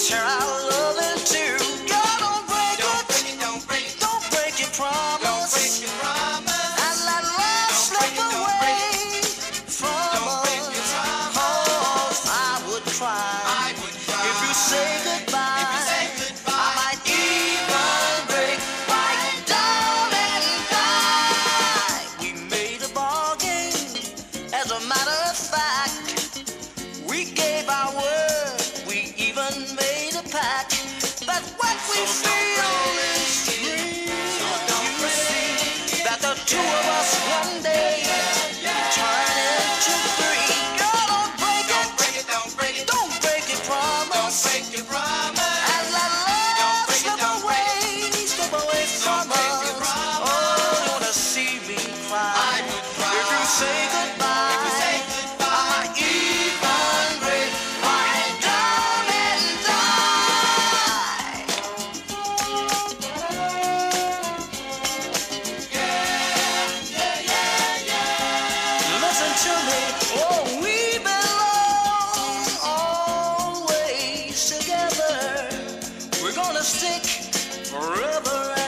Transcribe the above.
share our loving too. God, don't break it, don't break your promise, and let love slip away from us. 'Cause I would cry if you say goodbye. I might even break right down and die. We made a bargain, as a matter of fact. We gave our word, we even made a pact. That what we feel is real. You see that the two of us one day turn into three. Girl, don't break it, don't break your promise, and let love slip away from us. Oh, you wanna see me cry? If you say goodbye, I might even break right down and die. Listen to me, oh, we belong always together. We're gonna stick forever